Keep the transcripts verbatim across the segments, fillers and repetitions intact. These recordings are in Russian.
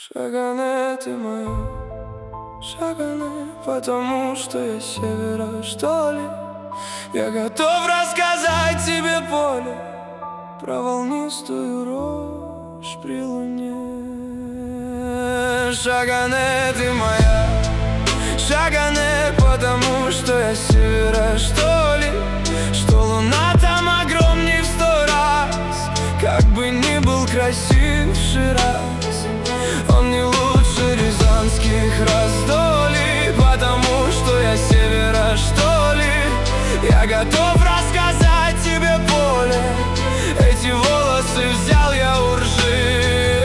Шагане, ты моя, Шагане, потому что я с севера, что ли? Я готов рассказать тебе, поле, про волнистую рожь при луне. Шагане, ты моя, Шагане, потому что я с севера, что ли? Что луна там огромней в сто раз, как бы ни был красив Шираз, он не лучше рязанских раздолий, потому что я с севера, что ли? Я готов рассказать тебе, поле, эти волосы взял я у ржи.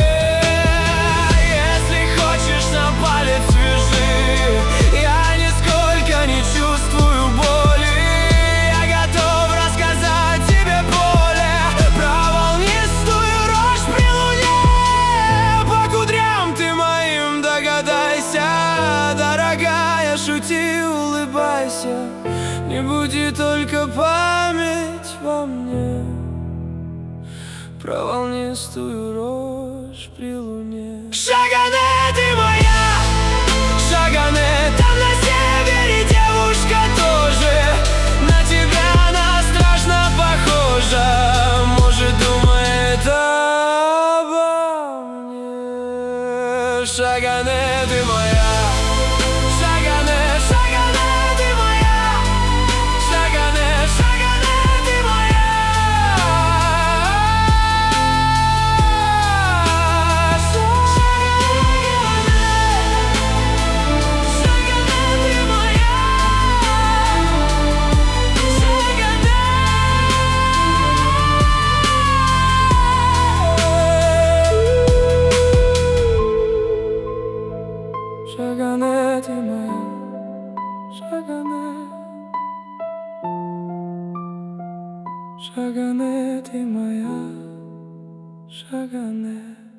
Если хочешь, на палец свяжи, я нисколько не чувствую боли. Я готов рассказать тебе, поле, про волнистую рожь при луне. По кудрям ты моим догадайся, дорогая, шути, улыбайся, не буди только память во мне про волнистую рожь при луне. Шагане, ты моя, Шагане, там на севере девушка тоже, на тебя она страшно похожа, может, думает обо мне. Шагане, ты моя, Шагане, Шагане, ты моя, Шагане, Шагане, ты моя. Шагане, ты моя, Шагане, Шагане, ты моя, Шагане.